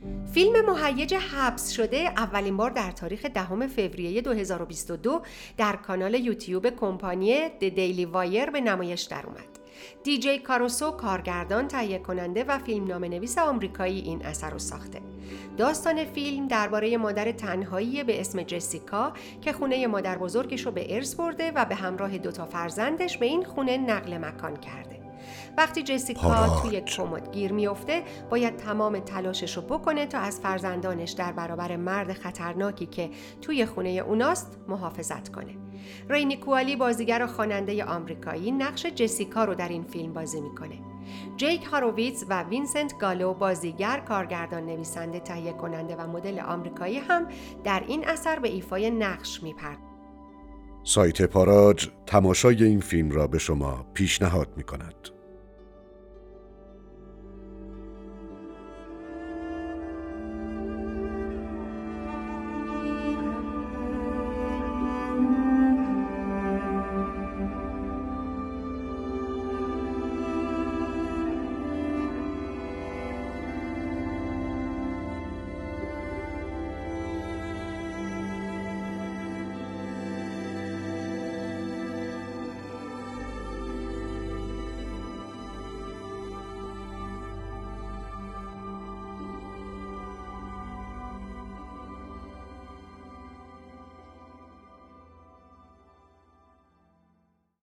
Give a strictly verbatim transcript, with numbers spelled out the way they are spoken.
فیلم مهیج حبس شده اولین بار در تاریخ دهم فوریه دو هزار و بیست و دو در کانال یوتیوب کمپانی د دیلی وایر به نمایش درآمد. دی جی کاروسو کارگردان، تهیه کننده و فیلمنامه‌نویس آمریکایی این اثر را ساخته. داستان فیلم درباره مادر تنهایی به اسم جسیکا که خونه مادر بزرگش رو به ارث برده و به همراه دوتا فرزندش به این خونه نقل مکان کرده. وقتی جسیکا پاراج. توی کمد گیر میفته باید تمام تلاشش رو بکنه تا از فرزندانش در برابر مرد خطرناکی که توی خونه اوناست محافظت کنه. رینی کوالی بازیگر و خواننده آمریکایی نقش جسیکا رو در این فیلم بازی میکنه. جیک هاروویتز و وینسنت گالو بازیگر، کارگردان، نویسنده، تهیه کننده و مدل آمریکایی هم در این اثر به ایفای نقش میپردازند. سایت پاراج تماشای این فیلم را به شما پیشنهاد می‌کند.